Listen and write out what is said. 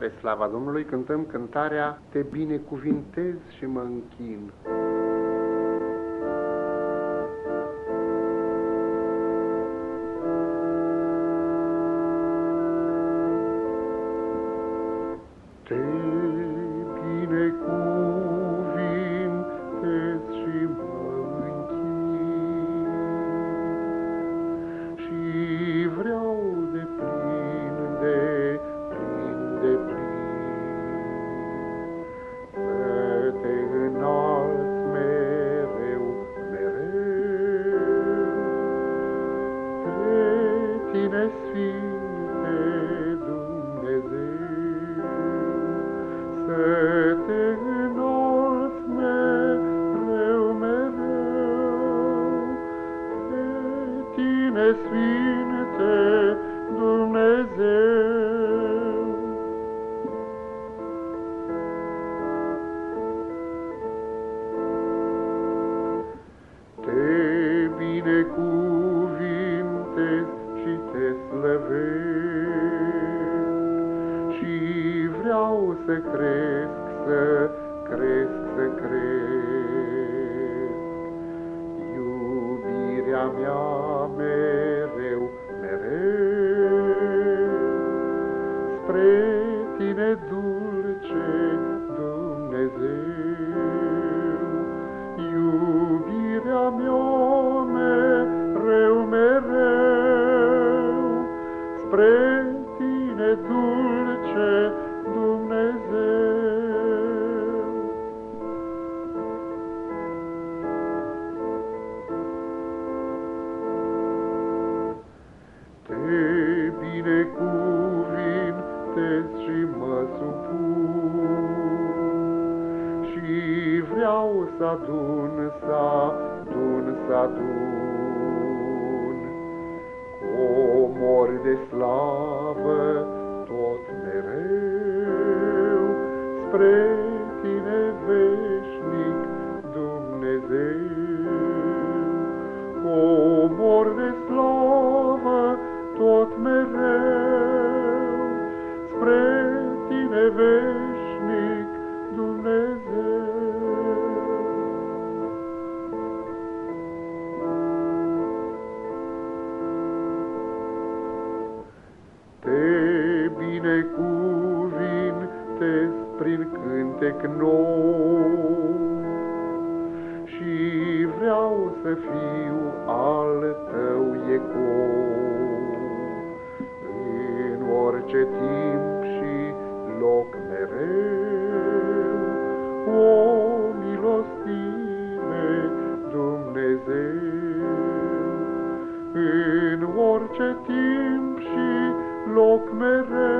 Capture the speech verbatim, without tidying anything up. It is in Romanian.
Spre slava Domnului cântăm cântarea Te binecuvintez și mă închin. Te binecuvintez și mă închin și vreau de plin, de plin, de plin să te înalți mereu, mereu pe tine, Sfinte Dumnezeu, să te înalți mereu, mereu pe tine, Sfinte Dumnezeu. Te binecuvintez și te slăvesc și vreau să cresc, să cresc, să cresc. Iubirea mea mereu, mereu spre tine, dulce Dumnezeu. Iubirea mea mereu, mereu spre tine, dulce Dumnezeu. Te binecuvintez și mă supun și vreau să adun, să adun, să adun comori de slavă tot mereu spre tine, veșnic Dumnezeu. Comori de slavă tot mereu spre tine, veșnic Dumnezeu. Te binecuvintez prin cântec nou și vreau să fiu al tău ecou în orice timp și loc mereu. O milostime, Dumnezeu, în orice timp și loc mereu